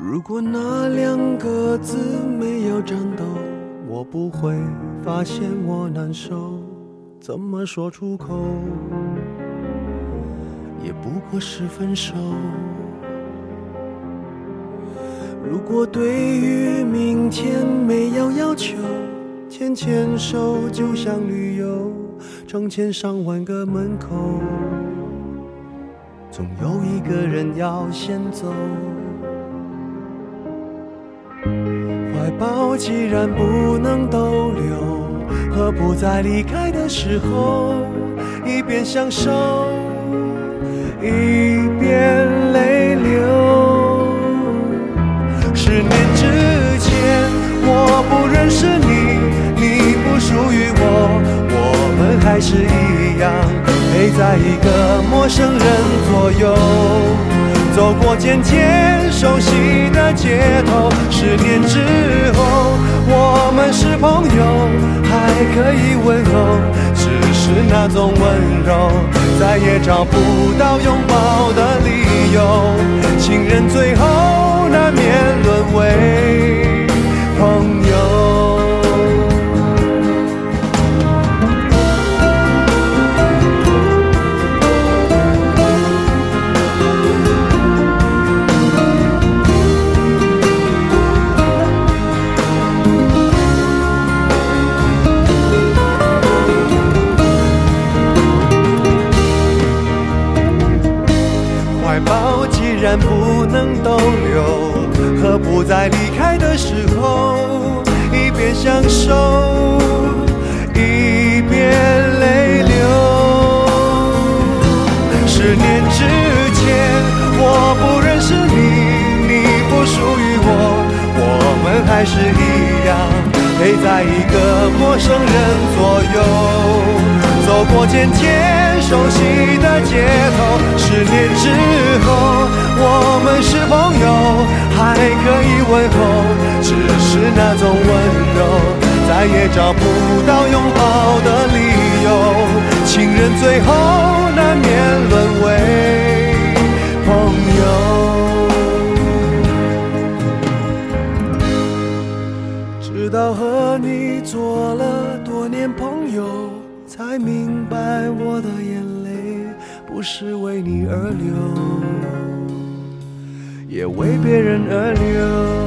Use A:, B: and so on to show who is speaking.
A: 如果那2个字没有颤抖，我不会发现我难受，怎么说出口，也不过是分手。如果对于明天没有要求，牵牵手就像旅游，成千上万个门口，总有一个人要先走。怀抱既然不能逗留，何不在离开的时候一边享受一边泪流。10年之前我不认识你，你不属于我，我们还是一样陪在一个陌生人左右，走过渐渐熟悉的街头。10年之后我们是朋友，还可以问候，只是那种温柔再也找不到拥抱的理由。情人最后难免沦为朋友。既然不能逗留，何不在离开的时候一边享受一边泪流。10年之前我不认识你，你不属于我，我们还是一样陪在一个陌生人左右，走过渐渐熟悉的街头。10年之后我们是朋友，还可以问候，只是那种温柔再也找不到拥抱的理由。情人最后难免沦为朋友。直到和你做了多年朋友，才明白我的眼泪不是为你而流，也为别人而流。